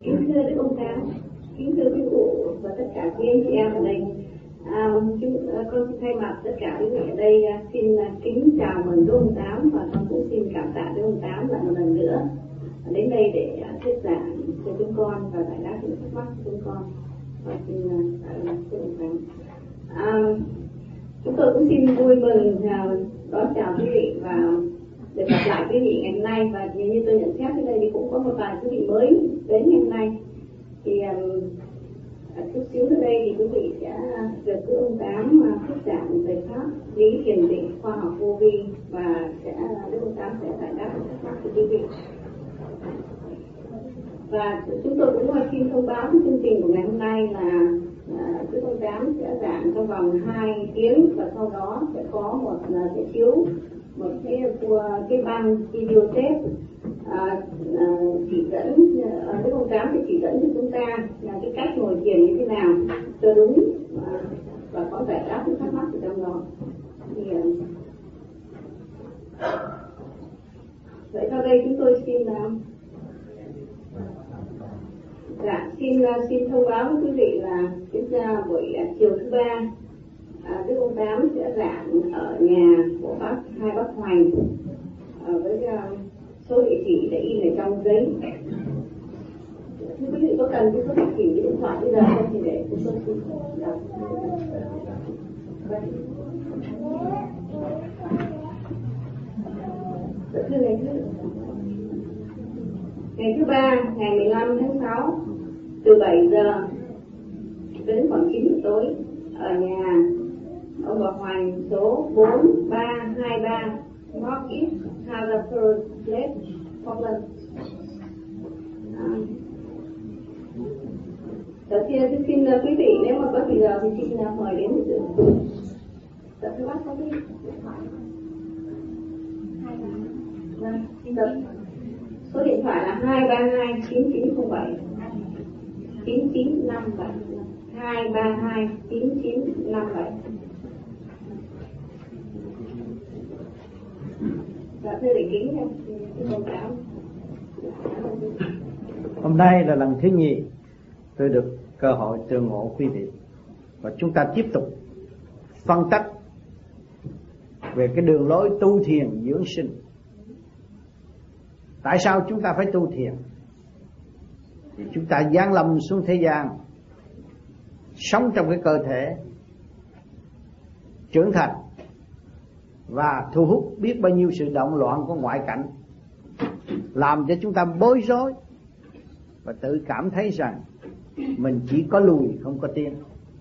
Kính thưa Đức Ông Tám, kính thưa quý cụ và tất cả quý anh chị em ở đây, con xin thay mặt tất cả quý vị ở đây xin kính chào mừng Đức Ông Tám, và con cũng xin cảm tạ Đức Ông Tám lại một lần nữa đến đây để thuyết giảng cho chúng con và giải đáp những thắc mắc của chúng con. Và xin cảm ơn Đức Ông Tám. Chúng tôi cũng xin vui mừng đón chào quý vị và được gặp lại quý vị ngày hôm nay. Và như tôi nhận xét ở đây thì cũng có một vài quý vị mới đến ngày hôm nay. Thì chút xíu ở đây thì quý vị sẽ được Đức Ông Tám thuyết giảng về pháp lý thiền định khoa học vô vi, và Đức Ông Tám sẽ giải đáp thắc mắc của quý vị. Và chúng tôi cũng xin thông báo cái chương trình của ngày hôm nay là Đức Ông Tám sẽ giảng trong vòng 2 tiếng, và sau đó sẽ có sẽ chiếu một cái băng video tape chỉ dẫn. Đức Ông Tám sẽ chỉ dẫn cho chúng ta là cái cách ngồi thiền như thế nào cho đúng và có giải đáp những thắc mắc ở trong đó. Thì vậy sau đây chúng tôi xin thông báo với quý vị là chúng ta buổi chiều thứ ba Đức Ông Tám sẽ giảng ở nhà của hai bác Hoành với số địa chỉ để in ở trong giấy. Thưa quý vị có cần cái số địa chỉ điện thoại bây giờ không thì để chúng tôi xin đọc. Thưa ngày thứ ba, ngày 15 tháng 6 từ 7 giờ đến khoảng 9 giờ tối ở nhà ông bà Hoành, số 4323 North East Haverford Place, Portland. Đầu tiên xin quý vị nếu mà có thời giờ thì xin mời đến dự. Thưa bác có cái điện thoại. Số điện thoại là 232 9907 9957 232 9957. Dạ thưa để kính nha, thông cáo. Hôm nay là lần thứ nhì tôi được cơ hội tương ngộ quý vị, và chúng ta tiếp tục phân tích về cái đường lối tu thiền dưỡng sinh. Tại sao chúng ta phải tu thiền? Thì chúng ta giáng lâm xuống thế gian, sống trong cái cơ thể trưởng thành và thu hút biết bao nhiêu sự động loạn của ngoại cảnh, làm cho chúng ta bối rối và tự cảm thấy rằng mình chỉ có lùi không có tiến.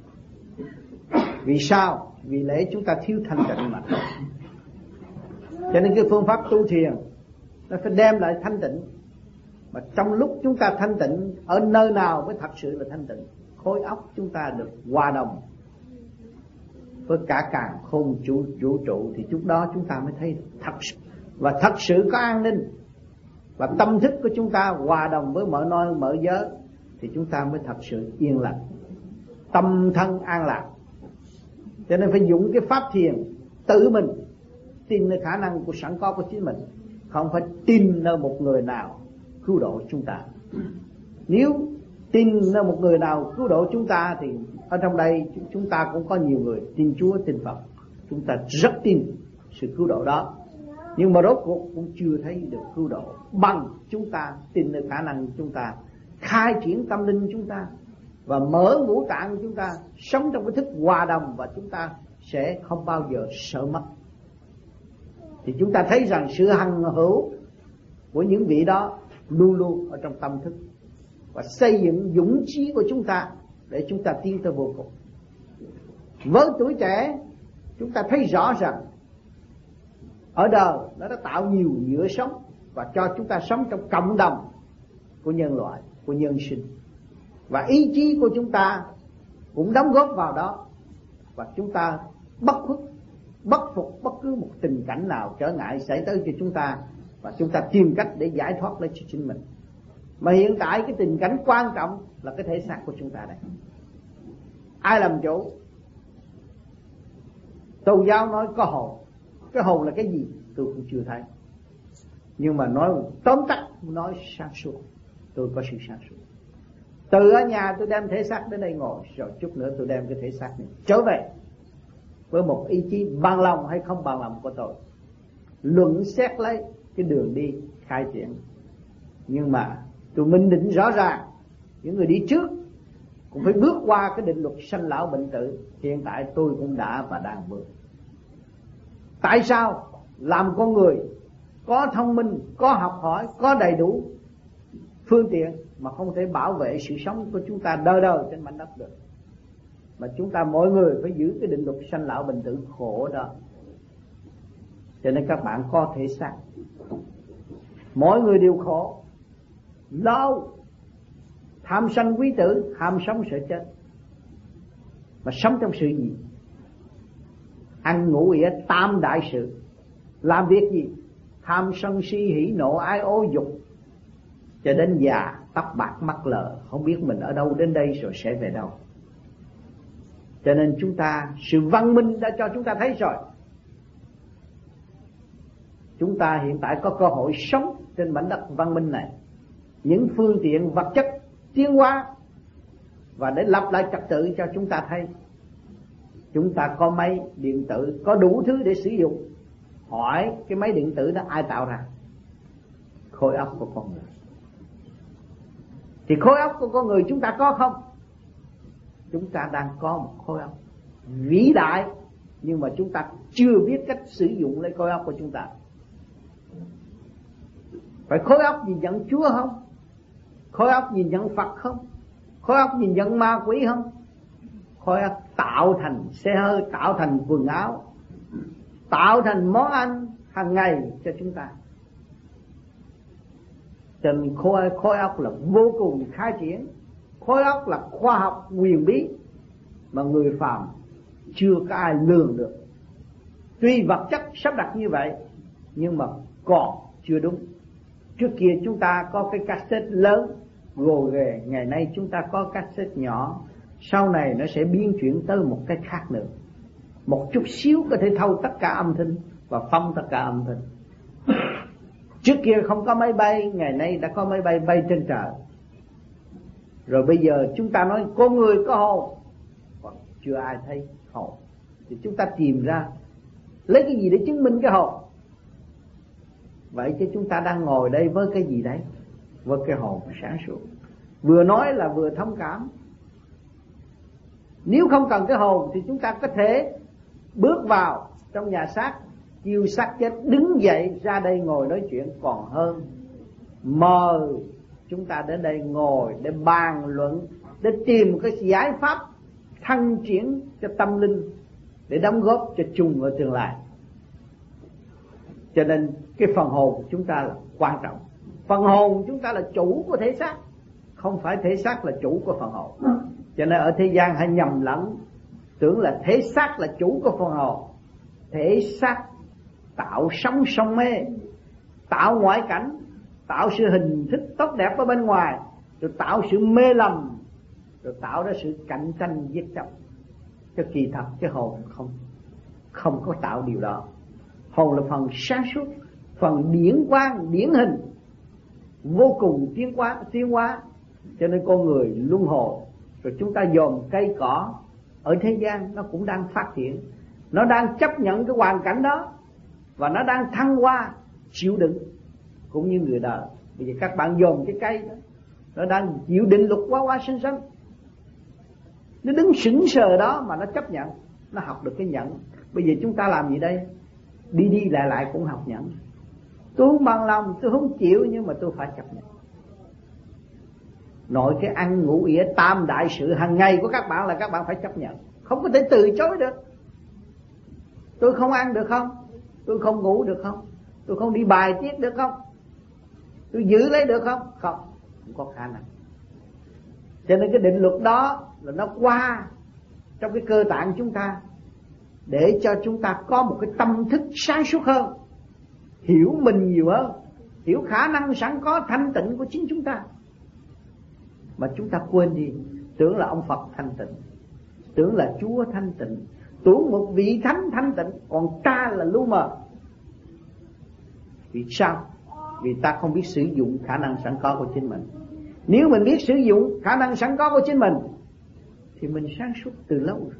Vì sao? Vì lẽ chúng ta thiếu thanh tịnh mà. Cho nên cái phương pháp tu thiền nó phải đem lại thanh tịnh. Mà trong lúc chúng ta thanh tịnh, ở nơi nào mới thật sự là thanh tịnh? Khối óc chúng ta được hòa đồng với cả càn khôn vũ trụ, thì lúc đó chúng ta mới thấy thật sự. Và thật sự có an ninh. Và tâm thức của chúng ta hòa đồng với mọi nơi mọi giới, thì chúng ta mới thật sự yên lặng, tâm thân an lạc. Cho nên phải dùng cái pháp thiền tự mình tin nơi khả năng của sẵn có của chính mình, không phải tin nơi một người nào cứu độ chúng ta. Nếu tin nơi một người nào cứu độ chúng ta thì ở trong đây chúng ta cũng có nhiều người tin Chúa tin Phật, chúng ta rất tin sự cứu độ đó, nhưng mà rốt cuộc cũng chưa thấy được cứu độ bằng chúng ta tin nơi khả năng chúng ta khai triển tâm linh chúng ta và mở ngũ tạng chúng ta sống trong cái thức hòa đồng, và chúng ta sẽ không bao giờ sợ mất. Thì chúng ta thấy rằng sự hằng hữu của những vị đó luôn luôn ở trong tâm thức, và xây dựng dũng chí của chúng ta để chúng ta tiến tới vô cùng. Với tuổi trẻ, chúng ta thấy rõ rằng ở đời nó đã tạo nhiều nhựa sống và cho chúng ta sống trong cộng đồng của nhân loại, của nhân sinh. Và ý chí của chúng ta cũng đóng góp vào đó, và chúng ta bất phục bất cứ một tình cảnh nào trở ngại xảy tới cho chúng ta, và chúng ta tìm cách để giải thoát lấy cho chính mình. Mà hiện tại cái tình cảnh quan trọng là cái thể xác của chúng ta đây. Ai làm chủ? Tôn giáo nói có hồn. Cái hồn là cái gì? Tôi cũng chưa thấy. Nhưng mà nói tóm tắt, nói sáng suốt. Tôi có sự sáng suốt. Từ ở nhà tôi đem thể xác đến đây ngồi, rồi chút nữa tôi đem cái thể xác này trở về với một ý chí bằng lòng hay không bằng lòng của tôi, luận xét lấy cái đường đi khai triển. Nhưng mà tôi minh định rõ ràng, những người đi trước cũng phải bước qua cái định luật sanh lão bệnh tử. Hiện tại tôi cũng đã và đang bước. Tại sao làm con người có thông minh, có học hỏi, có đầy đủ phương tiện mà không thể bảo vệ sự sống của chúng ta đời đời trên mảnh đất được? Mà chúng ta mỗi người phải giữ cái định luật sanh lão bệnh tử khổ đó. Cho nên các bạn có thể xác, mỗi người đều khổ, lâu tham sân quý tử, ham sống sợ chết. Mà sống trong sự gì? Ăn ngủ ỉa tam đại sự. Làm việc gì? Tham sân si hỉ nộ ái ố dục, cho đến già tóc bạc mắt lờ, không biết mình ở đâu đến đây rồi sẽ về đâu. Cho nên chúng ta, sự văn minh đã cho chúng ta thấy rồi. Chúng ta hiện tại có cơ hội sống trên mảnh đất văn minh này. Những phương tiện vật chất tiến hóa, và để lập lại trật tự cho chúng ta thấy. Chúng ta có máy điện tử, có đủ thứ để sử dụng. Hỏi cái máy điện tử đó ai tạo ra? Khối óc của con người. Thì khối óc của con người chúng ta có không? Chúng ta đang có một khối óc vĩ đại, nhưng mà chúng ta chưa biết cách sử dụng lấy khối óc của chúng ta. Phải khối óc nhìn nhận Chúa không? Khối óc nhìn nhận Phật không? Khối óc nhìn nhận ma quỷ không? Khối óc tạo thành xe hơi, tạo thành quần áo, tạo thành món ăn hàng ngày cho chúng ta. Cho nên khối óc là vô cùng khai triển. Khối óc là khoa học huyền bí mà người phàm chưa có ai lường được. Tuy vật chất sắp đặt như vậy, nhưng mà còn chưa đúng. Trước kia chúng ta có cái cassette lớn gồ ghề, ngày nay chúng ta có cassette nhỏ. Sau này nó sẽ biến chuyển tới một cái khác nữa. Một chút xíu có thể thâu tất cả âm thanh và phong tất cả âm thanh. Trước kia không có máy bay, ngày nay đã có máy bay bay trên trời. Rồi bây giờ chúng ta nói con người có hồn, còn chưa ai thấy hồn. Thì chúng ta tìm ra lấy cái gì để chứng minh cái hồn? Vậy chứ chúng ta đang ngồi đây với cái gì đấy? Với cái hồn sáng suốt. Vừa nói là vừa thông cảm. Nếu không cần cái hồn thì chúng ta có thể bước vào trong nhà xác, chiêu xác chết đứng dậy ra đây ngồi nói chuyện còn hơn. Mời chúng ta đến đây ngồi để bàn luận, để tìm cái giải pháp thăng triển cho tâm linh, để đóng góp cho chung ở tương lai. Cho nên cái phần hồn của chúng ta là quan trọng. Phần hồn chúng ta là chủ của thể xác, không phải thể xác là chủ của phần hồn. Cho nên ở thế gian hay nhầm lẫn, tưởng là thể xác là chủ của phần hồn. Thể xác tạo sống sông mê, tạo ngoại cảnh, tạo sự hình thức tốt đẹp ở bên ngoài, rồi tạo sự mê lầm, rồi tạo ra sự cạnh tranh giết chóc. Cho kỳ thật cái hồn không có tạo điều đó. Hồn là phần sáng suốt, phần điển quang, điển hình, vô cùng tiến hóa. Cho nên con người luân hồi. Rồi chúng ta dòm cây cỏ ở thế gian nó cũng đang phát triển, nó đang chấp nhận cái hoàn cảnh đó, và nó đang thăng hoa, chịu đựng. Cũng như người đời, bây giờ các bạn dòm cái cây đó, nó đang chịu định luật quá sinh sinh. Nó đứng sững sờ đó mà nó chấp nhận, nó học được cái nhẫn. Bây giờ chúng ta làm gì đây? Đi lại cũng học nhẫn. Tôi không bằng lòng, tôi không chịu, nhưng mà tôi phải chấp nhận. Nội cái ăn ngủ ỉa tam đại sự hàng ngày của các bạn là các bạn phải chấp nhận, không có thể từ chối được. Tôi không ăn được không? Tôi không ngủ được không? Tôi không đi bài tiết được không? Tôi giữ lấy được không? Không có khả năng. Cho nên cái định luật đó là nó qua trong cái cơ tạng chúng ta, để cho chúng ta có một cái tâm thức sáng suốt hơn, hiểu mình nhiều hơn, hiểu khả năng sẵn có thanh tịnh của chính chúng ta. Mà chúng ta quên đi, tưởng là ông Phật thanh tịnh, tưởng là Chúa thanh tịnh, tưởng một vị thánh thanh tịnh, còn ta là lu mờ. Vì sao? Vì ta không biết sử dụng khả năng sẵn có của chính mình. Nếu mình biết sử dụng khả năng sẵn có của chính mình thì mình sáng suốt từ lâu rồi.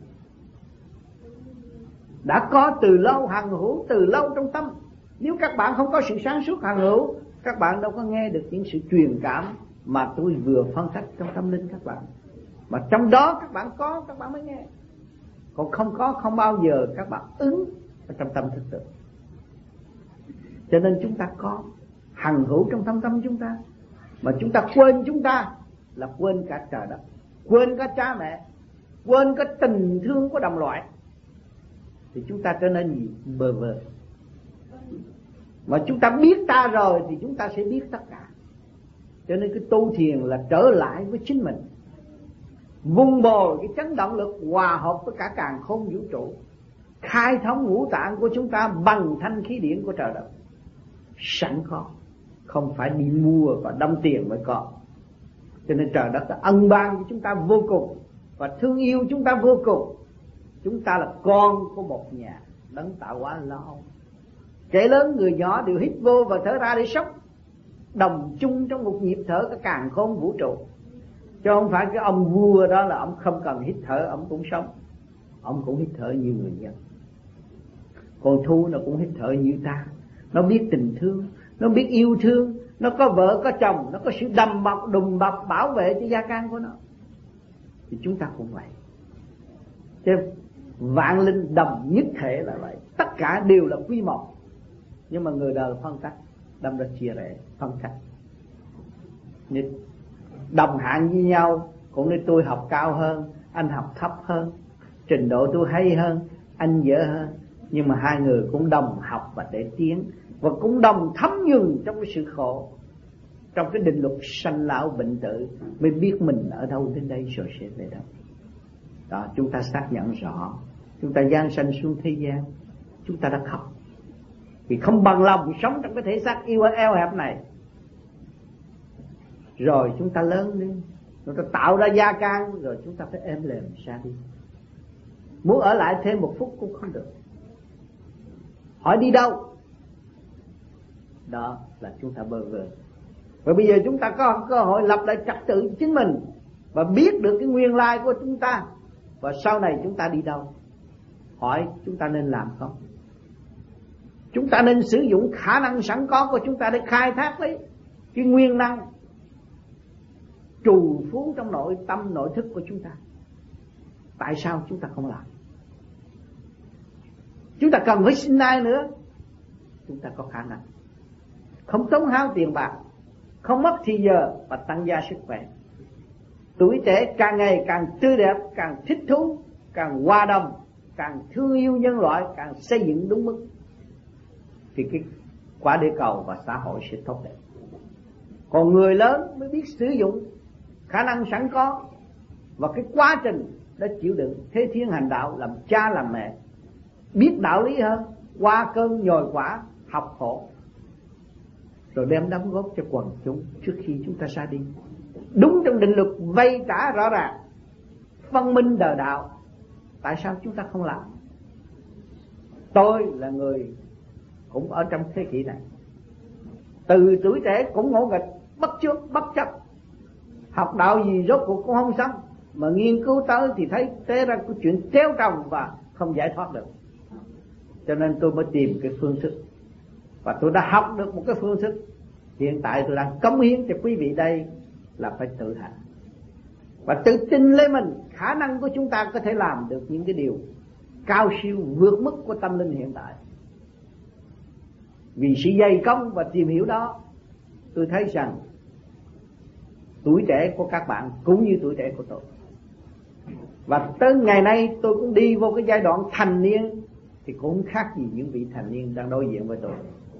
Đã có từ lâu, hằng hữu từ lâu trong tâm. Nếu các bạn không có sự sáng suốt hằng hữu, các bạn đâu có nghe được những sự truyền cảm mà tôi vừa phân tích trong tâm linh các bạn. Mà trong đó các bạn có, các bạn mới nghe. Còn không có, không bao giờ các bạn ứng ở trong tâm thực tự. Cho nên chúng ta có hằng hữu trong tâm tâm chúng ta. Mà chúng ta quên, chúng ta là quên cả trời đất, quên cả cha mẹ, quên cả tình thương của đồng loại, thì chúng ta trở nên gì? Bơ vơ. Mà chúng ta biết ta rồi thì chúng ta sẽ biết tất cả. Cho nên cái tu thiền là trở lại với chính mình, vun bồi cái chấn động lực hòa hợp với cả càn khôn vũ trụ, khai thông ngũ tạng của chúng ta bằng thanh khí điển của trời đất sẵn có, không phải đi mua và đâm tiền mới có. Cho nên trời đất đã ân ban cho chúng ta vô cùng và thương yêu chúng ta vô cùng. Chúng ta là con của một nhà đấng tạo hóa lo. Kẻ lớn người nhỏ đều hít vô và thở ra để sống, đồng chung trong một nhịp thở cả càn khôn vũ trụ. Chứ không phải cái ông vua đó là ông không cần hít thở, ông cũng sống. Ông cũng hít thở như người dân. Con thú nó cũng hít thở như ta. Nó biết tình thương, nó biết yêu thương, nó có vợ có chồng, nó có sự đầm bọc đùm bọc bảo vệ cho gia can của nó. Thì chúng ta cũng vậy. Chứ vạn linh đồng nhất thể là vậy. Tất cả đều là quy một. Nhưng mà người đời phân tách, đâm ra chia rẽ, phân tách. Đồng hạng với nhau, cũng như tôi học cao hơn, anh học thấp hơn, trình độ tôi hay hơn, anh dở hơn. Nhưng mà hai người cũng đồng học và để tiến, và cũng đồng thấm nhuần trong cái sự khổ, trong cái định luật sanh lão bệnh tử, mới biết mình ở đâu đến đây rồi sẽ về đâu. Đó, chúng ta xác nhận rõ. Chúng ta giáng sanh xuống thế gian, chúng ta đã khóc vì không bằng lòng sống trong cái thể xác yêu eo hẹp này. Rồi chúng ta lớn lên, chúng ta tạo ra gia can, rồi chúng ta phải êm lềm ra đi. Muốn ở lại thêm một phút cũng không được. Hỏi đi đâu? Đó là chúng ta bơ vơ. Và bây giờ chúng ta có cơ hội lập lại trật tự chính mình, và biết được cái nguyên lai của chúng ta, và sau này chúng ta đi đâu. Hỏi chúng ta nên làm không? Chúng ta nên sử dụng khả năng sẵn có của chúng ta để khai thác lấy cái nguyên năng trù phú trong nội tâm nội thức của chúng ta. Tại sao chúng ta không làm? Chúng ta cần phải xin ai nữa? Chúng ta có khả năng, không tốn hao tiền bạc, không mất thì giờ, và tăng gia sức khỏe. Tuổi trẻ càng ngày càng tươi đẹp, càng thích thú, càng hòa đồng, càng thương yêu nhân loại, càng xây dựng đúng mức, thì cái quả địa cầu và xã hội sẽ tốt đẹp. Còn người lớn mới biết sử dụng khả năng sẵn có và cái quá trình đã chịu đựng thế thiên hành đạo, làm cha làm mẹ, biết đạo lý hơn, qua cơn nhồi quả, học khổ, rồi đem đóng góp cho quần chúng trước khi chúng ta ra đi. Đúng trong định luật vay trả rõ ràng, phân minh đời đạo. Tại sao chúng ta không làm? Tôi là người cũng ở trong thế kỷ này, từ tuổi trẻ cũng ngỗ nghịch, bất trước bất chấp, học đạo gì rốt cuộc cũng không xong, mà nghiên cứu tới thì thấy thế ra cái chuyện treo trồng và không giải thoát được. Cho nên tôi mới tìm cái phương thức, và tôi đã học được một cái phương thức. Hiện tại tôi đang cống hiến cho quý vị đây là phải tự hành và tự tin lấy mình. Khả năng của chúng ta có thể làm được những cái điều cao siêu vượt mức của tâm linh hiện tại. Vì sự dày công và tìm hiểu đó, tôi thấy rằng tuổi trẻ của các bạn cũng như tuổi trẻ của tôi. Và tới ngày nay tôi cũng đi vô cái giai đoạn thành niên, thì cũng khác gì những vị thành niên đang đối diện với tôi.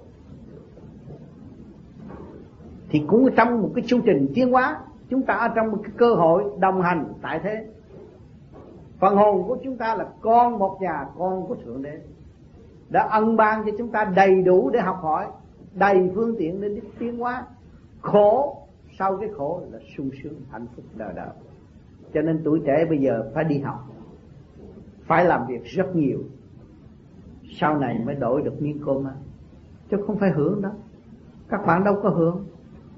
Thì cũng trong một cái chu trình tiến hóa, chúng ta ở trong một cái cơ hội đồng hành tại thế. Phần hồn của chúng ta là con một nhà, con của Thượng Đế, đã ân ban cho chúng ta đầy đủ để học hỏi, đầy phương tiện để tiến hóa. Khổ, sau cái khổ là sung sướng hạnh phúc đời đời. Cho nên tuổi trẻ bây giờ phải đi học, phải làm việc rất nhiều, sau này mới đổi được miếng cơm ăn, chứ không phải hưởng đó. Các bạn đâu có hưởng.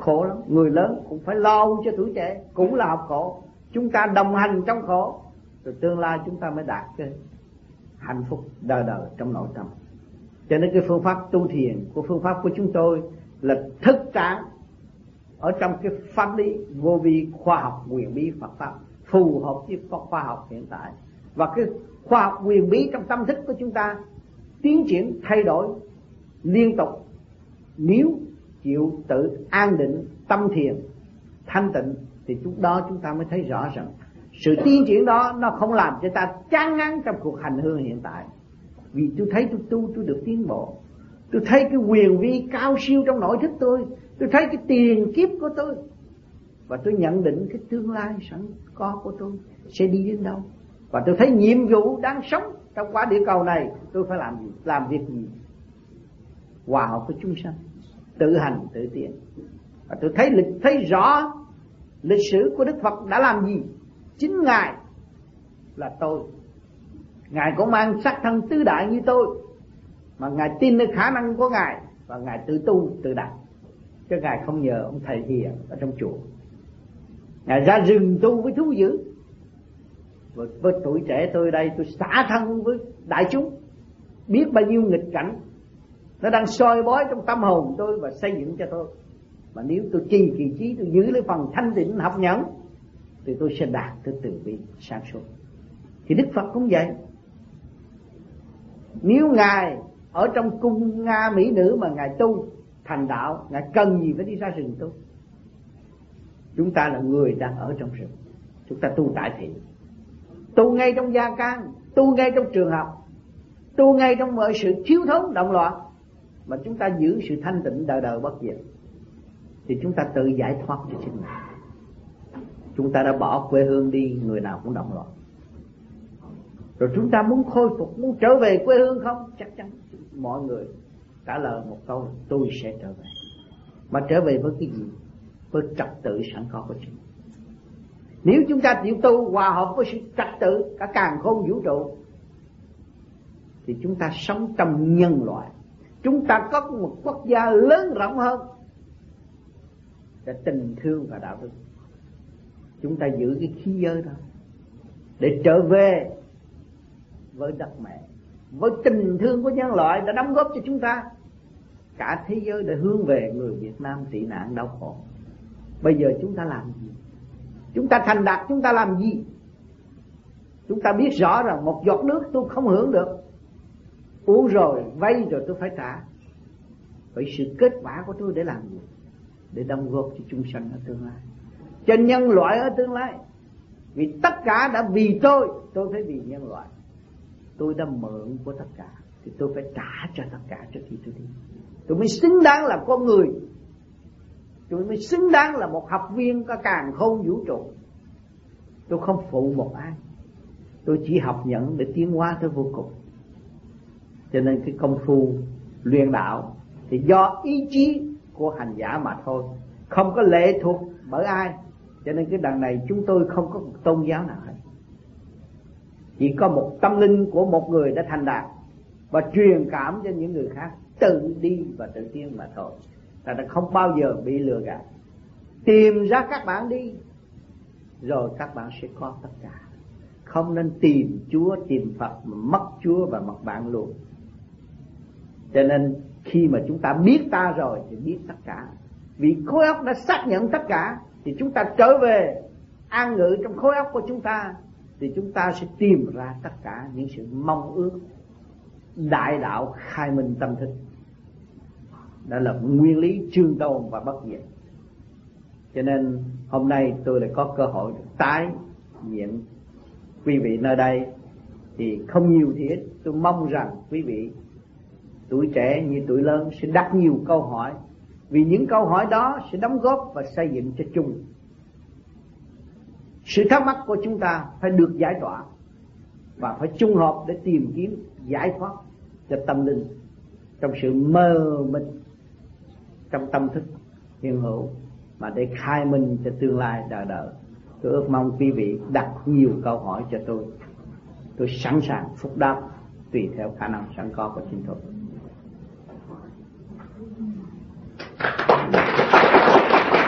khổ lắm. Người lớn cũng phải lo cho tuổi trẻ, cũng là học khổ. Chúng ta đồng hành trong khổ, rồi tương lai chúng ta mới đạt cái hạnh phúc đời đời trong nội tâm. Cho nên cái phương pháp tu thiền của phương pháp của chúng tôi là thực trạng ở trong cái pháp lý vô vi khoa học huyền bí Phật pháp, phù hợp với khoa học hiện tại. Và cái khoa học huyền bí trong tâm thức của chúng ta tiến triển thay đổi liên tục. Nếu chịu tự an định tâm thiền thanh tịnh thì chúng ta mới thấy rõ rằng sự tiến triển đó nó không làm cho ta chán ngán trong cuộc hành hương hiện tại. Vì tôi thấy tôi được tiến bộ. Tôi thấy cái huyền vi cao siêu trong nội thức tôi thấy cái tiền kiếp của tôi. Và tôi nhận định cái tương lai sẵn có của tôi sẽ đi đến đâu. Và tôi thấy nhiệm vụ đang sống trong quả địa cầu này tôi phải làm gì, làm việc gì. Hòa hợp với chúng sanh, tự hành tự tiến. Và tôi thấy rõ lịch sử của Đức Phật đã làm gì. Chính Ngài là tôi. Ngài cũng mang sắc thân tứ đại như tôi, mà Ngài tin nơi khả năng của Ngài và Ngài tự tu tự đạt. Chứ Ngài không nhờ ông thầy hiền ở trong chùa. Ngài ra rừng tu với thú dữ. Với tuổi trẻ tôi đây, tôi xả thân với đại chúng. Biết bao nhiêu nghịch cảnh nó đang soi bói trong tâm hồn tôi và xây dựng cho tôi. Mà nếu tôi trì kỳ trí, tôi giữ lấy phần thanh tịnh học nhẫn, thì tôi sẽ đạt tới từ bi sáng suốt. Thì Đức Phật cũng vậy. Nếu Ngài ở trong cung Nga mỹ nữ mà Ngài tu thành đạo, Ngài cần gì phải đi ra rừng tu? Chúng ta là người đang ở trong rừng, chúng ta tu tại thị, tu ngay trong gia can, tu ngay trong trường học, tu ngay trong mọi sự thiếu thốn động loạn, mà chúng ta giữ sự thanh tịnh đời đời bất diệt, thì chúng ta tự giải thoát cho chính mình. Chúng ta đã bỏ quê hương đi, người nào cũng động loạn. Rồi chúng ta muốn khôi phục, muốn trở về quê hương không? Chắc chắn mọi người trả lời một câu: tôi sẽ trở về. Mà trở về với cái gì? Với trật tự sẵn có của chúng. Nếu chúng ta chịu tu hòa hợp với sự trật tự cả càn khôn vũ trụ, thì chúng ta sống trong nhân loại. Chúng ta có một quốc gia lớn rộng hơn để tình thương và đạo đức. Chúng ta giữ cái khí giới đó để trở về với đất mẹ, với tình thương của nhân loại đã đóng góp cho chúng ta. Cả thế giới đã hướng về người Việt Nam tị nạn đau khổ. Bây giờ chúng ta làm gì? Chúng ta thành đạt, chúng ta làm gì? Chúng ta biết rõ rằng một giọt nước tôi không hưởng được. Uống rồi, vay rồi tôi phải trả. Vậy sự kết quả của tôi để làm gì? Để đóng góp cho chúng sanh ở tương lai, cho nhân loại ở tương lai. Vì tất cả đã vì tôi phải vì nhân loại. Tôi đã mượn của tất cả, thì tôi phải trả cho tất cả trước khi tôi đi. Tôi mới xứng đáng là con người. Tôi mới xứng đáng là một học viên có càn khôn vũ trụ. Tôi không phụ một ai. Tôi chỉ học nhận để tiến hóa tới vô cùng. Cho nên cái công phu luyện đạo thì do ý chí của hành giả mà thôi, không có lệ thuộc bởi ai. Cho nên cái đằng này chúng tôi không có một tôn giáo nào hết. Chỉ có một tâm linh của một người đã thành đạt và truyền cảm cho những người khác tự đi và tự tiến mà thôi. Ta đã không bao giờ bị lừa gạt. Tìm ra các bạn đi, rồi các bạn sẽ có tất cả. Không nên tìm Chúa, tìm Phật mà mất Chúa và mất bạn luôn. Cho nên khi mà chúng ta biết ta rồi thì biết tất cả. Vì khối óc đã xác nhận tất cả, thì chúng ta trở về an ngự trong khối óc của chúng ta, thì chúng ta sẽ tìm ra tất cả những sự mong ước đại đạo khai minh tâm thức. Đó là nguyên lý trường tồn và bất diệt. Cho nên hôm nay tôi lại có cơ hội tái diện quý vị nơi đây. Thì không nhiều thì ít, tôi mong rằng quý vị tuổi trẻ như tuổi lớn sẽ đặt nhiều câu hỏi. Vì những câu hỏi đó sẽ đóng góp và xây dựng cho chung. Sự thắc mắc của chúng ta phải được giải tỏa và phải chung hợp để tìm kiếm giải thoát cho tâm linh trong sự mơ mịt trong tâm thức hiện hữu, mà để khai minh cho tương lai đời đời. Tôi ước mong quý vị đặt nhiều câu hỏi cho tôi sẵn sàng phúc đáp tùy theo khả năng sẵn có của chính tôi.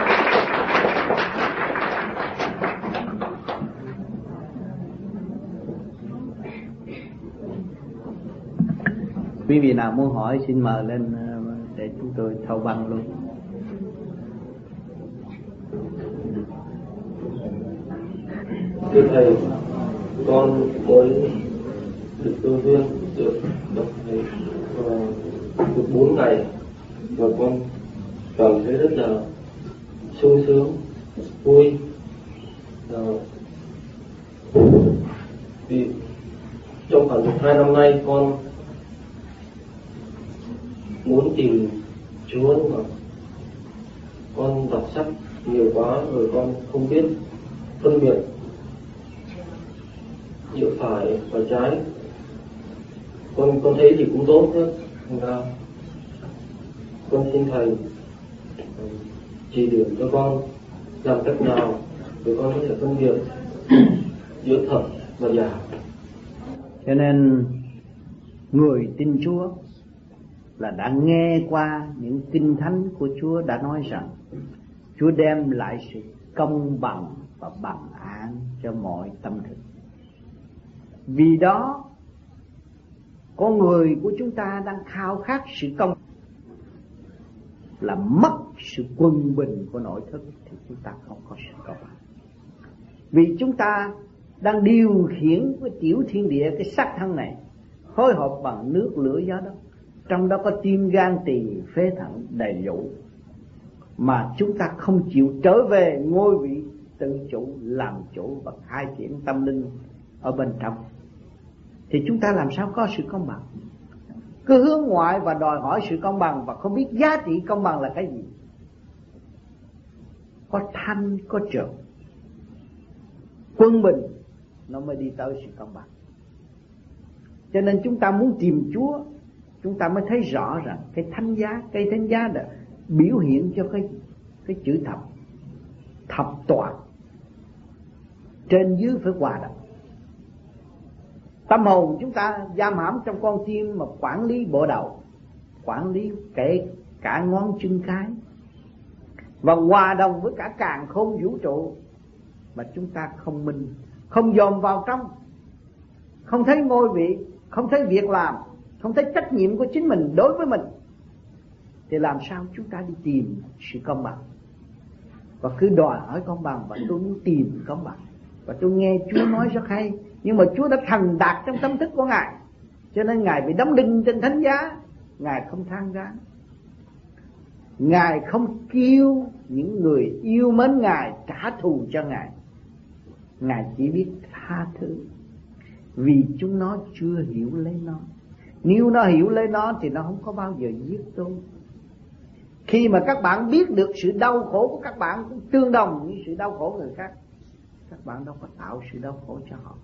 Quý vị nào muốn hỏi xin mời lên để chúng tôi thâu băng luôn. Thưa thầy, con mới được cơ duyên được đọc thầy được 4 ngày và con cảm thấy rất là sung sướng, vui. Vì trong khoảng 2 năm nay con muốn tìm Chúa, nhưng mà con đọc sách nhiều quá rồi con không biết phân biệt giữa phải và trái. Con thấy thì cũng tốt nữa, và con xin thầy chỉ điểm cho con làm cách nào để con có thể phân biệt giữa thật và giả. Cho nên người tin Chúa là đã nghe qua những kinh thánh của Chúa đã nói rằng Chúa đem lại sự công bằng và bằng án cho mọi tâm thức. Vì đó con người của chúng ta đang khao khát sự công, là mất sự quân bình của nội thức thì chúng ta không có sự công bằng. Vì chúng ta đang điều khiển cái tiểu thiên địa, cái xác thân này phối hợp bằng nước lửa gió đất, trong đó có tim gan tỳ phế thận đầy đủ, mà chúng ta không chịu trở về ngôi vị tự chủ, làm chủ và khai triển tâm linh ở bên trong, thì chúng ta làm sao có sự công bằng? Cứ hướng ngoại và đòi hỏi sự công bằng và không biết giá trị công bằng là cái gì. Có thanh có trượt, quân bình nó mới đi tới sự công bằng. Cho nên chúng ta muốn tìm Chúa, chúng ta mới thấy rõ rằng cái thánh giá, cây thánh giá đã biểu hiện cho cái chữ thập, thập toàn, trên dưới phải hòa đồng. Tâm hồn chúng ta giam hãm trong con tim mà quản lý bộ đầu, quản lý kể cả ngón chân cái, và hòa đồng với cả càn khôn vũ trụ, mà chúng ta không minh, không dòm vào trong, không thấy ngôi vị, không thấy việc làm, không thấy trách nhiệm của chính mình đối với mình, thì làm sao chúng ta đi tìm sự công bằng? Và cứ đòi hỏi công bằng, và tôi muốn tìm công bằng, và tôi nghe Chúa nói rất hay, nhưng mà Chúa đã thành đạt trong tâm thức của Ngài, cho nên Ngài bị đóng đinh trên thánh giá. Ngài không than vãn, Ngài không kêu những người yêu mến Ngài trả thù cho Ngài. Ngài chỉ biết tha thứ, vì chúng nó chưa hiểu lấy nó. Nếu nó hiểu lấy nó thì nó không có bao giờ giết tôi. Khi mà các bạn biết được sự đau khổ của các bạn cũng tương đồng với sự đau khổ người khác, các bạn đâu có tạo sự đau khổ cho họ.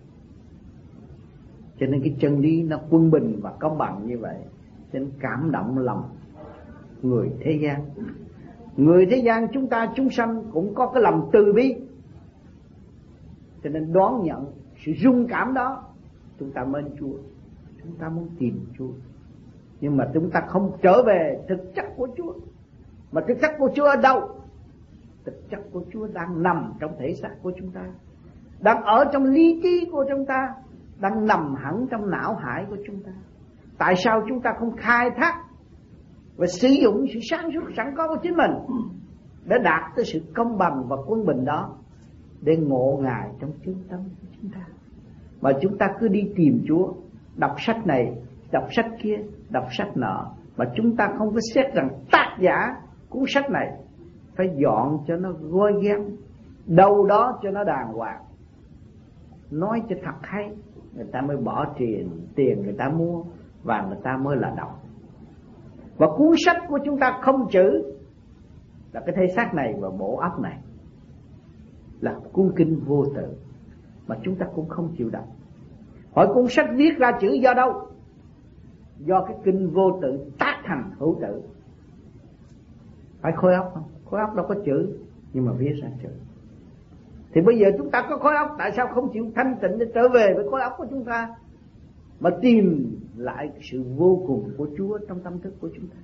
Cho nên cái chân lý nó quân bình và công bằng như vậy, cho nên cảm động lòng người thế gian. Người thế gian chúng ta chúng sanh cũng có cái lòng từ bi, cho nên đón nhận sự rung cảm đó. Chúng ta mến Chúa, chúng ta muốn tìm Chúa, nhưng mà chúng ta không trở về thực chất của Chúa. Mà thực chất của Chúa ở đâu? Thực chất của Chúa đang nằm trong thể xác của chúng ta, đang ở trong lý trí của chúng ta, đang nằm hẳn trong não hải của chúng ta. Tại sao chúng ta không khai thác và sử dụng sự sáng suốt sẵn có của chính mình để đạt tới sự công bằng và quân bình đó, để ngộ Ngài trong chân tâm của chúng ta? Mà chúng ta cứ đi tìm Chúa, đọc sách này, đọc sách kia, đọc sách nọ, mà chúng ta không có xét rằng tác giả cuốn sách này phải dọn cho nó gôi ghém, đâu đó cho nó đàng hoàng, nói cho thật hay, người ta mới bỏ tiền người ta mua, và người ta mới là đọc. Và cuốn sách của chúng ta không chữ, là cái thể xác này và bộ óc này, là cuốn kinh vô tự, mà chúng ta cũng không chịu đọc. Hỏi cuốn sách viết ra chữ do đâu? Do cái kinh vô tự tác thành hữu tự. Phải khối óc không? Khối óc đâu có chữ, nhưng mà viết ra chữ. Thì bây giờ chúng ta có khối óc, tại sao không chịu thanh tịnh để trở về với khối óc của chúng ta, mà tìm lại sự vô cùng của Chúa trong tâm thức của chúng ta?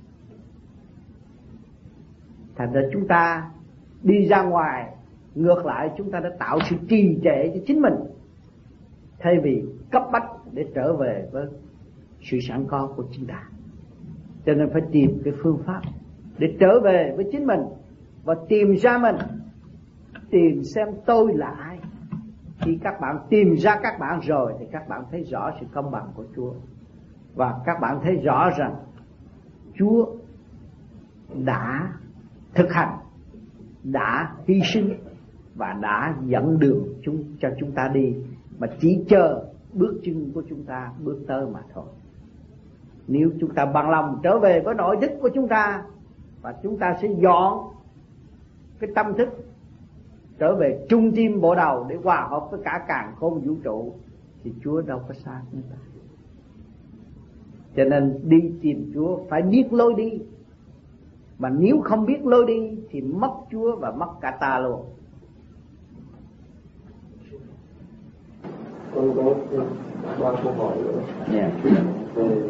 Thành ra chúng ta đi ra ngoài, ngược lại chúng ta đã tạo sự trì trệ cho chính mình, thay vì cấp bách để trở về với sự sẵn có của chúng ta. Cho nên phải tìm cái phương pháp để trở về với chính mình và tìm ra mình, tìm xem tôi là ai. Khi các bạn tìm ra các bạn rồi thì các bạn thấy rõ sự công bằng của Chúa, và các bạn thấy rõ rằng Chúa đã thực hành, đã hy sinh và đã dẫn đường cho chúng ta đi, mà chỉ chờ bước chân của chúng ta bước tới mà thôi. Nếu chúng ta bằng lòng trở về với nội thức của chúng ta, và chúng ta sẽ dọn cái tâm thức trở về trung tim bộ đầu để hòa hợp với cả càn khôn vũ trụ, thì Chúa đâu có xa chúng ta. Cho nên đi tìm Chúa phải biết lối đi, mà nếu không biết lối đi thì mất Chúa và mất cả ta luôn. Con có 3 câu hỏi nữa. Về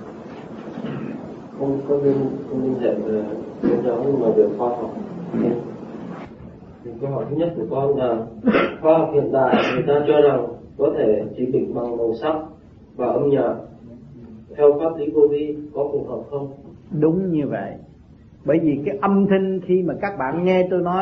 không có liên hệ về tôn giáo, nhưng mà về khoa học. Thì câu hỏi thứ nhất của con là khoa học hiện đại người ta cho rằng có thể trị bệnh bằng màu sắc và âm nhạc. Theo pháp lý vô vi có phù hợp không? Đúng như vậy. Bởi vì cái âm thanh khi mà các bạn nghe tôi nói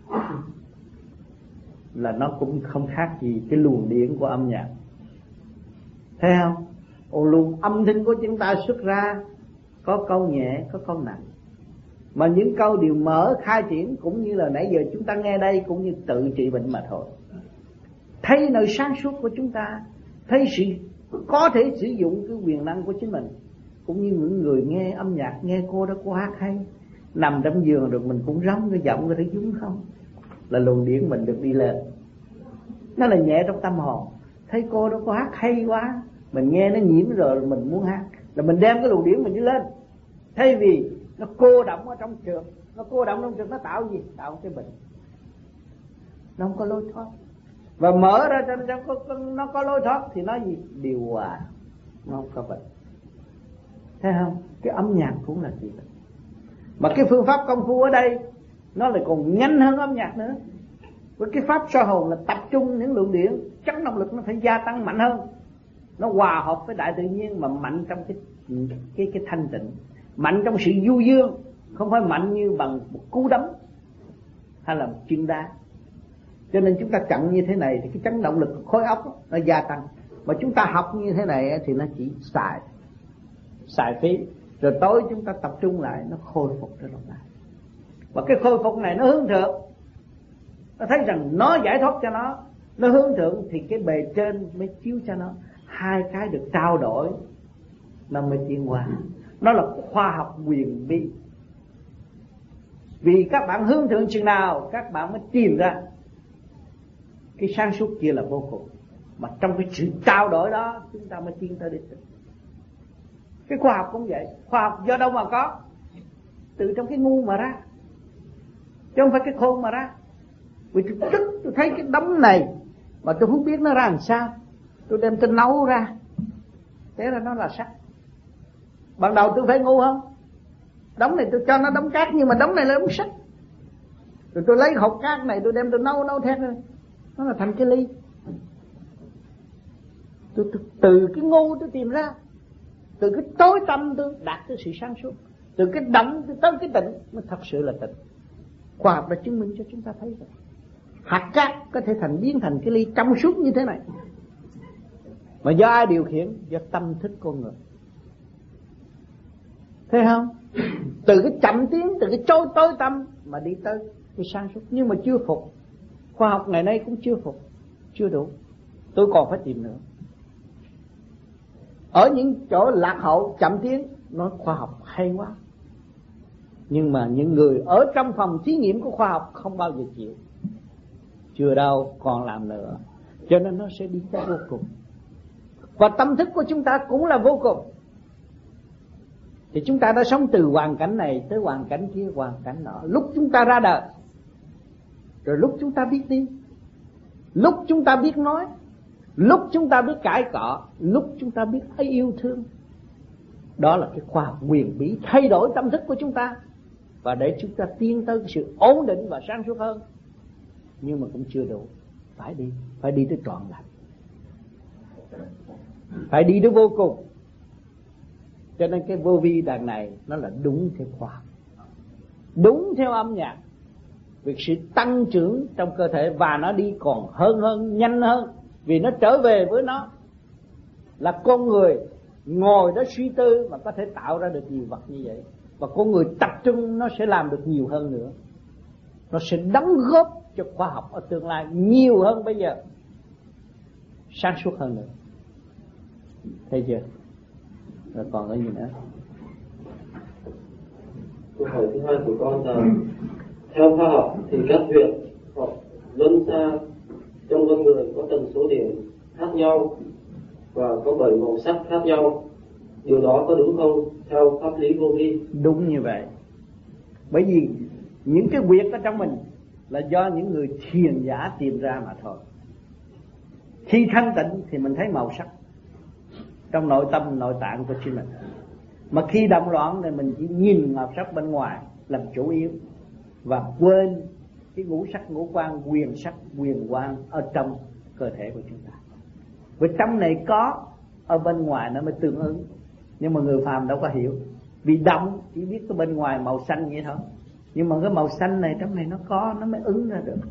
là nó cũng không khác gì cái luồng điển của âm nhạc. Thấy không? Luồng âm thanh của chúng ta xuất ra có câu nhẹ, có câu nặng, mà những câu đều mở khai triển, cũng như là nãy giờ chúng ta nghe đây, cũng như tự trị bệnh mà thôi. Thấy nơi sáng suốt của chúng ta, thấy sự có thể sử dụng cái quyền năng của chính mình, cũng như những người nghe âm nhạc, nghe cô đó cô hát hay, nằm trong giường rồi mình cũng rống cái giọng người thấy đúng không, là luồng điển mình được đi lên. Nó là nhẹ trong tâm hồn. Thấy cô đó cô hát hay quá, mình nghe nó nhiễm rồi mình muốn hát, là mình đem cái luồng điển mình đi lên. Thay vì nó cô đọng ở trong trường, nó cô đọng trong trường, nó tạo gì? Tạo cái bệnh. Nó không có lối thoát. Và mở ra cho nó có lối thoát thì nó gì? Điều hòa. Nó không có bệnh. Thấy không? Cái âm nhạc cũng là gì vậy? Mà cái phương pháp công phu ở đây nó lại còn nhanh hơn âm nhạc nữa. Với cái pháp soi hồn là tập trung những lượng điện, chấn động lực nó phải gia tăng mạnh hơn. Nó hòa hợp với đại tự nhiên, mà mạnh trong cái thanh tịnh, mạnh trong sự du dương, không phải mạnh như bằng một cú đấm hay là một chân đá. Cho nên chúng ta chặn như thế này thì cái chấn động lực của khối óc nó gia tăng. Mà chúng ta học như thế này thì nó chỉ xài phí. Rồi tối chúng ta tập trung lại, nó khôi phục trở lại. Và cái khôi phục này nó hướng thượng. Nó thấy rằng nó giải thoát cho nó hướng thượng thì cái bề trên mới chiếu cho nó. Hai cái được trao đổi nó mới tiến qua. Nó là khoa học quyền bí. Vì các bạn hướng thượng chừng nào các bạn mới tìm ra cái sáng suốt kia là vô cùng. Mà trong cái sự trao đổi đó chúng ta mới tiến tới đích. Cái khoa học cũng vậy. Khoa học do đâu mà có? Từ trong cái ngu mà ra, chứ không phải cái khôn mà ra. Vì tôi thấy cái đống này mà tôi không biết nó ra làm sao, tôi đem tôi nấu ra, thế là nó là sắt. Ban đầu tôi phải ngu không? Đống này tôi cho nó đống cát, nhưng mà đống này là đống sắt. Rồi tôi lấy hột cát này tôi đem tôi nấu thét lên, nó là thành cái ly. Tôi từ cái ngu tôi tìm ra, từ cái tối tâm tôi đạt tới sự sáng suốt, từ cái động tôi tới cái tịnh mới thật sự là tịnh. Khoa học đã chứng minh cho chúng ta thấy rồi. Hạt cát có thể biến thành cái ly trong suốt như thế này, mà do ai điều khiển? Do tâm thức con người. Thấy không? Từ cái chậm tiến, từ cái tối tâm mà đi tới cái sáng suốt. Nhưng mà chưa phục. Khoa học ngày nay cũng chưa phục, chưa đủ. Tôi còn phải tìm nữa. Ở những chỗ lạc hậu chậm tiến, nói khoa học hay quá, nhưng mà những người ở trong phòng thí nghiệm của khoa học không bao giờ chịu. Chưa đâu, còn làm nữa. Cho nên nó sẽ đi tới vô cùng. Và tâm thức của chúng ta cũng là vô cùng. Thì chúng ta đã sống từ hoàn cảnh này tới hoàn cảnh kia, hoàn cảnh nọ. Lúc chúng ta ra đời, rồi lúc chúng ta biết đi, lúc chúng ta biết nói, lúc chúng ta biết cãi cọ, lúc chúng ta biết yêu thương. Đó là cái khoa học quyền bí thay đổi tâm thức của chúng ta, và để chúng ta tiến tới sự ổn định và sáng suốt hơn. Nhưng mà cũng chưa đủ. Phải đi tới trọn lành, phải đi tới vô cùng. Cho nên cái vô vi đàn này nó là đúng theo khoa học, đúng theo âm nhạc. Việc sự tăng trưởng trong cơ thể và nó đi còn hơn nhanh hơn, vì nó trở về với nó là con người ngồi đó suy tư mà có thể tạo ra được nhiều vật như vậy. Và con người tập trung nó sẽ làm được nhiều hơn nữa, nó sẽ đóng góp cho khoa học ở tương lai nhiều hơn bây giờ, sáng suốt hơn nữa. Thấy chưa? Rồi còn cái gì nữa? Câu hỏi thứ hai của con là theo khoa học thì các huyệt hoặc luân xa trong con người có tần số điện khác nhau và có 7 màu sắc khác nhau. Điều đó có đúng không theo pháp lý vô vi? Đúng như vậy. Bởi vì những cái huyệt ở trong mình là do những người thiền giả tìm ra mà thôi. Khi thanh tịnh thì mình thấy màu sắc trong nội tâm nội tạng của chính mình. Mà khi động loạn thì mình chỉ nhìn màu sắc bên ngoài làm chủ yếu và quên cái ngũ sắc ngũ quan, quyền sắc quyền quang ở trong cơ thể của chúng ta. Vì trong này có, ở bên ngoài nó mới tương ứng. Nhưng mà người phàm đâu có hiểu, vì động chỉ biết cái bên ngoài màu xanh vậy thôi. Nhưng mà cái màu xanh này trong này nó có, nó mới ứng ra được.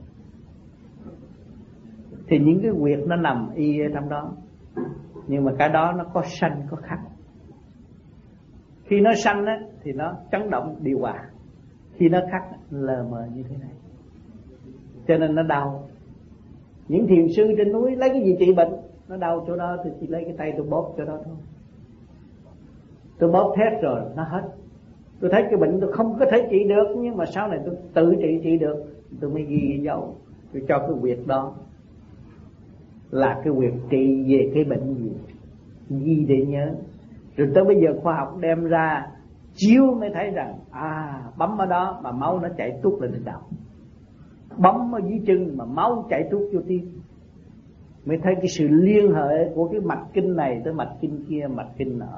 Thì những cái huyệt nó nằm y ở trong đó. Nhưng mà cái đó nó có sanh có khắc. Khi nó sanh á, thì nó chấn động điều hòa. Khi nó khắc lờ mờ như thế này, cho nên nó đau. Những thiền sư trên núi lấy cái gì trị bệnh, nó đau chỗ đó thì chỉ lấy cái tay tôi bóp chỗ đó thôi. Tôi bóp thét rồi nó hết. Tôi thấy cái bệnh tôi không có thể trị được, nhưng mà sau này tôi tự trị được, tôi mới ghi dấu, tôi cho cái huyệt đó là cái huyệt trị về cái bệnh gì, ghi để nhớ. Rồi tới bây giờ khoa học đem ra chiếu mới thấy rằng bấm ở đó mà máu nó chảy tuốt lên đầu, bấm ở dưới chân mà máu chảy tuốt vô tim, mới thấy cái sự liên hệ của cái mạch kinh này tới mạch kinh kia, mạch kinh nọ,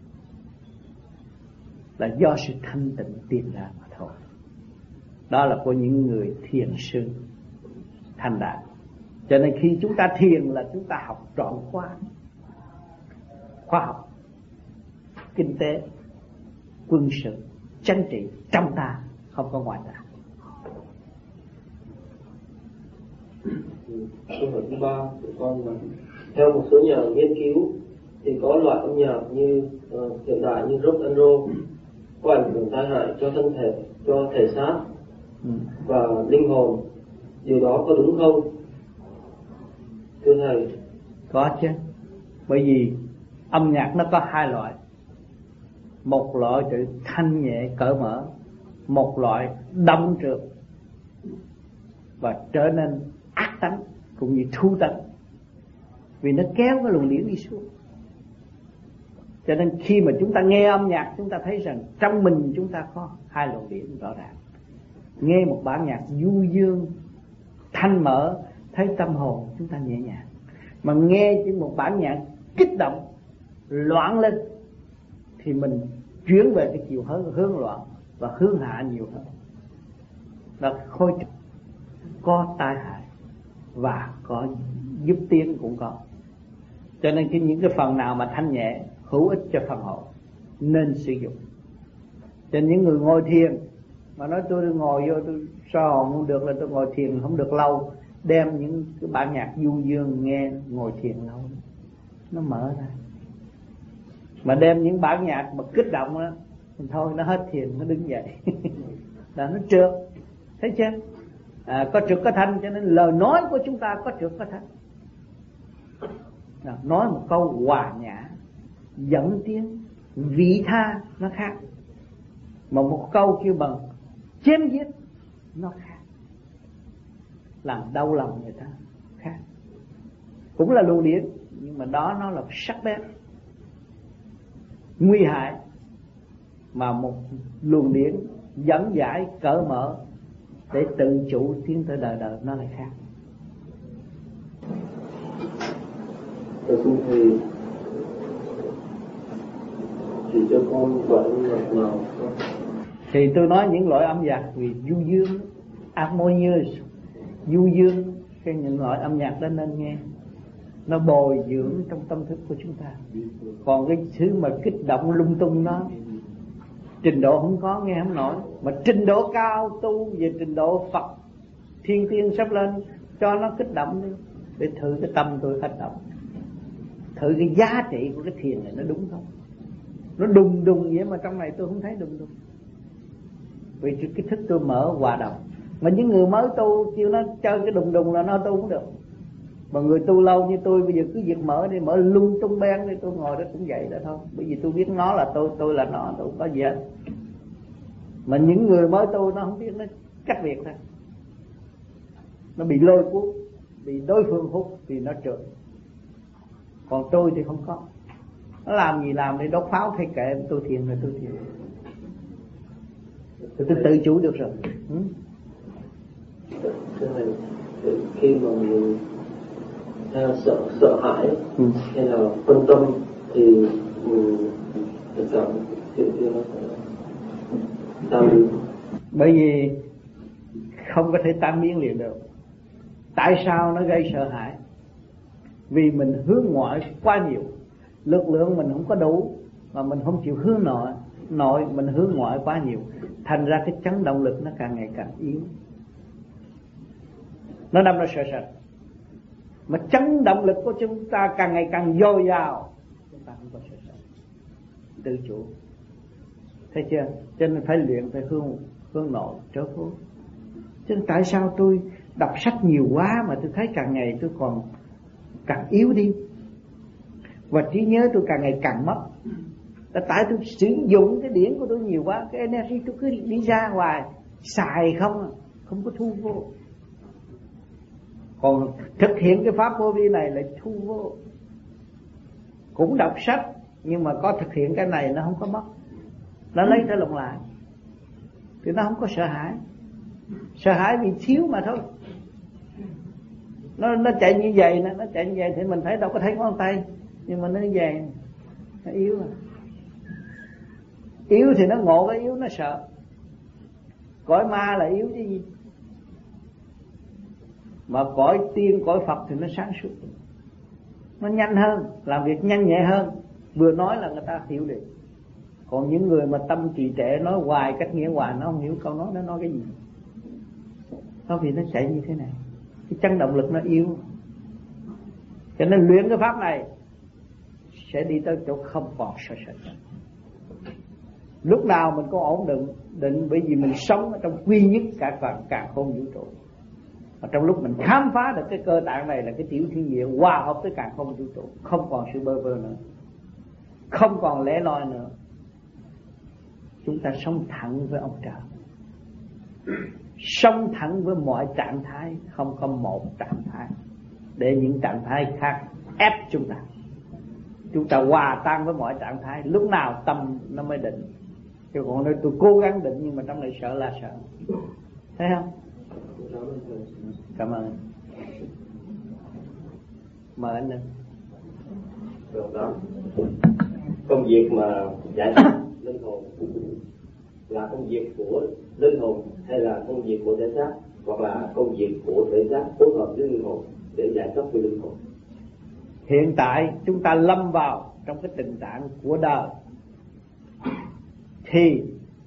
là do sự thanh tịnh tìm ra mà thôi. Đó là của những người thiền sư thành đạt. Cho nên khi chúng ta thiền là chúng ta học trọn khoa học, kinh tế, quân sự, chính trị trong ta, không có ngoài ta. Câu hỏi thứ 3 của con là theo một số nhà nghiên cứu thì có loại âm nhạc như hiện đại như rock and roll có ảnh hưởng tai hại cho thân thể, cho thể xác và linh hồn. Điều đó có đúng không, thưa thầy? Có chứ. Bởi vì âm nhạc nó có hai loại. Một loại tự thanh nhẹ cởi mở, một loại đông trượt và trở nên ác tánh cũng như thu tánh, vì nó kéo cái luồng điển đi xuống. Cho nên khi mà chúng ta nghe âm nhạc, chúng ta thấy rằng trong mình chúng ta có hai luồng điển rõ ràng. Nghe một bản nhạc du dương thanh mở, thấy tâm hồn chúng ta nhẹ nhàng. Mà nghe chỉ một bản nhạc kích động loạn lên thì mình chuyển về cái chiều hướng loạn và hướng hạ nhiều hơn. Đó khôi trực, có tai hại và có giúp tiến cũng có. Cho nên những cái phần nào mà thanh nhẹ hữu ích cho phần hồn nên sử dụng. Cho nên những người ngồi thiền mà nói tôi ngồi vô tôi so hồn không được, là tôi ngồi thiền không được lâu, đem những cái bản nhạc du dương nghe ngồi thiền lâu nó mở ra. Mà đem những bản nhạc mà kích động đó thì thôi nó hết thiền, nó đứng dậy là nó trượt. Thấy chưa? Có trượt có thanh, cho nên lời nói của chúng ta có trượt có thanh. Nói một câu hòa nhã dẫn tiếng vị tha nó khác, mà một câu kêu bằng chém giết nó khác, làm đau lòng người ta khác. Cũng là luồng điển, nhưng mà đó nó là sắc bén nguy hại, mà một luồng điển dẫn giải cởi mở để tự chủ tiến tới đời đời nó lại khác. Xin thầy chỉ cho con loại âm nhạc nào không? Thì tôi nói những loại âm nhạc vì du dương, harmonious, du dương, cái những loại âm nhạc đó nên nghe. nó bồi dưỡng trong tâm thức của chúng ta. Còn cái thứ mà kích động lung tung đó, trình độ không có nghe không nổi. Mà trình độ cao tu về trình độ Phật thiên tiên sắp lên, cho nó kích động đi, để thử cái tâm tôi kích động, thử cái giá trị của cái thiền này nó đúng không. Nó đùng đùng vậy mà trong này tôi không thấy đùng đùng, vì cái thức tôi mở hòa đồng. Mà những người mới tu kêu nó chơi cái đùng đùng là nó tu không được. Mà người tu lâu như tôi bây giờ cứ việc mở đi, mở lung tung beng đi, tôi ngồi đó cũng vậy đó thôi. Bởi vì tôi biết nó là tôi là nó, tôi không có gì hết. Mà những người mới tu nó không biết, nó cách việc thôi, nó bị lôi cuốn, bị đối phương hút thì nó trượt. Còn tôi thì không có, nó làm gì làm đi, đốt pháo thay kệ, tôi thiền rồi tôi thiền, tôi tự chủ được rồi. Khi mà mình sợ hãi hay là phân tâm thì mình cảm chuyện kia nó tan biến. Bởi vì không có thể tan biến liền được. Tại sao nó gây sợ hãi? Vì mình hướng ngoại quá nhiều, lực lượng mình không có đủ, mà mình không chịu hướng nội mình hướng ngoại quá nhiều, thành ra cái chấn động lực nó càng ngày càng yếu, nó đâm ra sợ sệt. Mà chấn động lực của chúng ta càng ngày càng dồi dào, chúng ta không có sợ sệt, tự chủ. Thấy chưa? Cho nên phải luyện, phải hướng nội trở vô. Chứ tại sao tôi đọc sách nhiều quá mà tôi thấy càng ngày tôi còn càng yếu đi, và trí nhớ tôi càng ngày càng mất. Là tại tôi sử dụng cái điển của tôi nhiều quá, cái energy tôi cứ đi ra ngoài xài không có thu vô. Còn thực hiện cái pháp vô vi này lại thu vô. Cũng đọc sách nhưng mà có thực hiện cái này nó không có mất, nó lấy trở lộn lại, thì nó không có sợ hãi. Sợ hãi vì thiếu mà thôi. Nó chạy như vậy nè, nó chạy như vậy thì mình thấy đâu có thấy ngón tay, nhưng mà nó như vậy, nó yếu à. Yếu thì nó ngộ cái yếu, nó sợ. Cõi ma là yếu chứ gì. Mà cõi tiên, cõi Phật thì nó sáng suốt, nó nhanh hơn, làm việc nhanh nhẹ hơn, vừa nói là người ta hiểu được. Còn những người mà tâm trì trệ nói hoài cách nghĩa hoài, nó không hiểu câu nói nó nói cái gì. Đó vì nó chạy như thế này, cái chân động lực nó yếu. Cho nên luyện cái pháp này sẽ đi tới chỗ không còn sợ sệt. Lúc nào mình có ổn định, bởi vì mình sống ở trong quy nhất cả càn khôn vũ trụ. Và trong lúc mình khám phá được cái cơ tạng này là cái tiểu thiên địa hòa hợp với càn khôn vũ trụ, không còn sự bơ vơ nữa, không còn lẻ loi nữa, chúng ta sống thẳng với ông trời, sống thẳng với mọi trạng thái, không có một trạng thái để những trạng thái khác ép chúng ta. Chúng ta hòa tan với mọi trạng thái, lúc nào tâm nó mới định. Chứ còn nói tôi cố gắng định nhưng mà trong này sợ là sợ. Thấy không? Cảm ơn. Mời anh lên. Được đó. Công việc mà giải thoát linh hồn là công việc của linh hồn hay là công việc của thể xác, hoặc là công việc của thể xác phối hợp với linh hồn để giải thoát với linh hồn? Hiện tại chúng ta lâm vào trong cái tình trạng của đời thì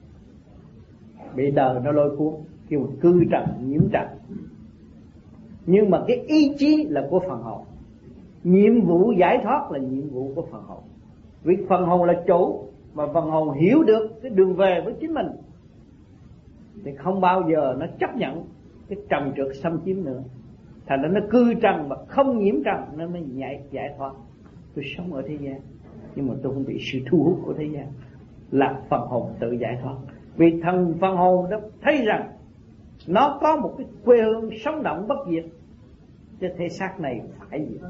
bị đời nó lôi cuốn, kêu cư trần nhiễm trần. Nhưng mà cái ý chí là của phần hồn, nhiệm vụ giải thoát là nhiệm vụ của phần hồn. Vì phần hồn là chủ, mà phần hồn hiểu được cái đường về với chính mình thì không bao giờ nó chấp nhận cái trần trượt xâm chiếm nữa. Thành ra nó cư trần mà không nhiễm trần, nó mới giải thoát. Tôi sống ở thế gian nhưng mà tôi không bị sự thu hút của thế gian, là phần hồn tự giải thoát. Vì phần hồn đó thấy rằng nó có một cái quê hương sống động bất diệt, chứ thể xác này phải diệt.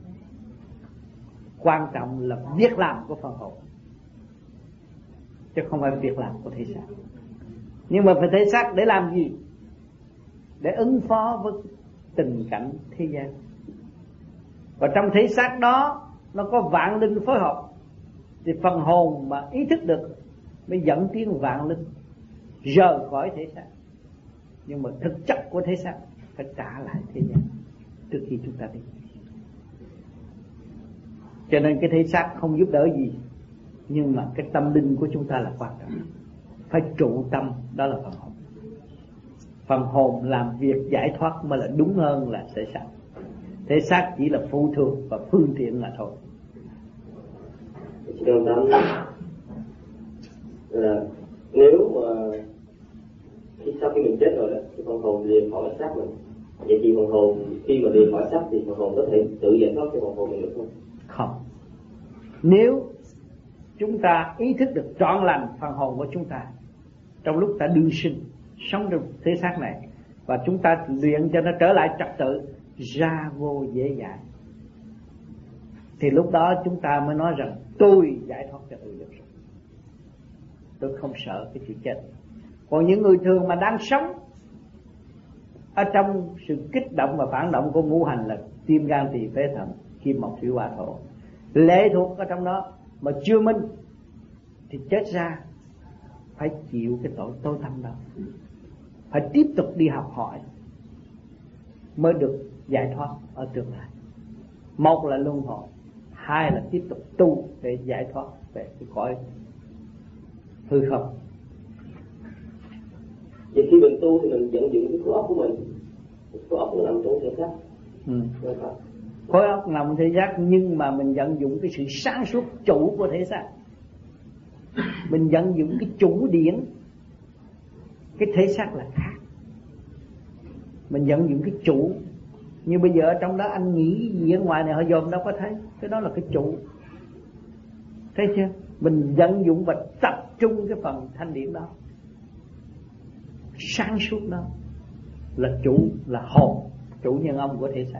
Quan trọng là việc làm của phần hồn, chứ không phải việc làm của thể xác. Nhưng mà phải thể xác để làm gì? Để ứng phó với tình cảnh thế gian. Và trong thể xác đó nó có vạn linh phối hợp, thì phần hồn mà ý thức được mới dẫn tiếng vạn linh rời khỏi thể xác. Nhưng mà thực chất của thể xác phải trả lại thế gian trước khi chúng ta đi. Cho nên cái thể xác không giúp đỡ gì, nhưng mà cái tâm linh của chúng ta là quan trọng. Phải trụ tâm, đó là phần hồn. Phần hồn làm việc giải thoát mới là đúng hơn là thể xác. Thể xác chỉ là phụ thuộc và phương tiện mà thôi. Chị đồng tâm là nếu mà sau khi mình chết rồi đó, thì phần hồn liền khỏi xác mình. Vậy thì phần hồn khi mà liền khỏi xác thì phần hồn có thể tự giải thoát cho phần hồn mình được không? Không. Nếu chúng ta ý thức được trọn lành phần hồn của chúng ta trong lúc ta đương sinh, sống trong thế xác này, và chúng ta luyện cho nó trở lại trật tự, ra vô dễ dàng, thì lúc đó chúng ta mới nói rằng tôi giải thoát cho tôi được rồi. Tôi không sợ cái chuyện chết. Còn những người thường mà đang sống ở trong sự kích động và phản động của ngũ hành là tim, gan, tỳ, phế, thận, kim, mộc, thủy, hỏa, thổ, lệ thuộc ở trong đó mà chưa minh, thì chết ra phải chịu cái tội tối tăm đó, phải tiếp tục đi học hỏi mới được giải thoát ở tương lai. Một là luân hồi, hai là tiếp tục tu để giải thoát về cái cõi hư không. Vậy khi mình tu thì mình vận dụng cái khối óc của mình, khối óc nó nằm trong thể xác. Khối óc nằm trong thể xác, nhưng mà mình vận dụng cái sự sáng suốt chủ của thể xác. Mình vận dụng cái chủ điển, cái thể xác là khác. Mình vận dụng cái chủ. Như bây giờ ở trong đó anh nghĩ gì ở ngoài này họ dòm đâu có thấy. Cái đó là cái chủ. Thấy chưa? Mình vận dụng và tập trung cái phần thanh điển đó, sáng suốt đó là chủ, là hồn, chủ nhân ông của thể xác.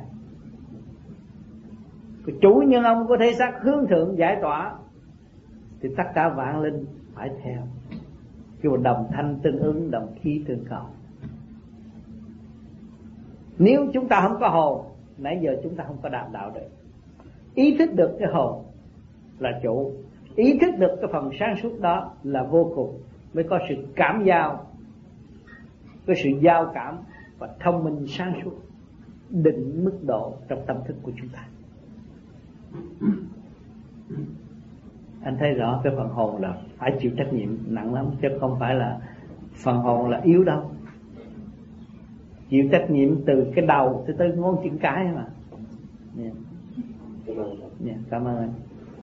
Cái chủ nhân ông của thể xác hướng thượng giải tỏa thì tất cả vạn linh phải theo. Kêu đồng thanh tương ứng, đồng khí tương cầu. Nếu chúng ta không có hồn, nãy giờ chúng ta không có đạt đạo được. Ý thức được cái hồn là chủ, ý thức được cái phần sáng suốt đó là vô cùng, mới có sự cảm giao, có sự giao cảm và thông minh sáng suốt định mức độ trong tâm thức của chúng ta. Anh thấy rõ cái phần hồn là phải chịu trách nhiệm nặng lắm, chứ không phải là phần hồn là yếu đâu. Chịu trách nhiệm từ cái đầu tới ngón chân cái mà. Cảm ơn anh.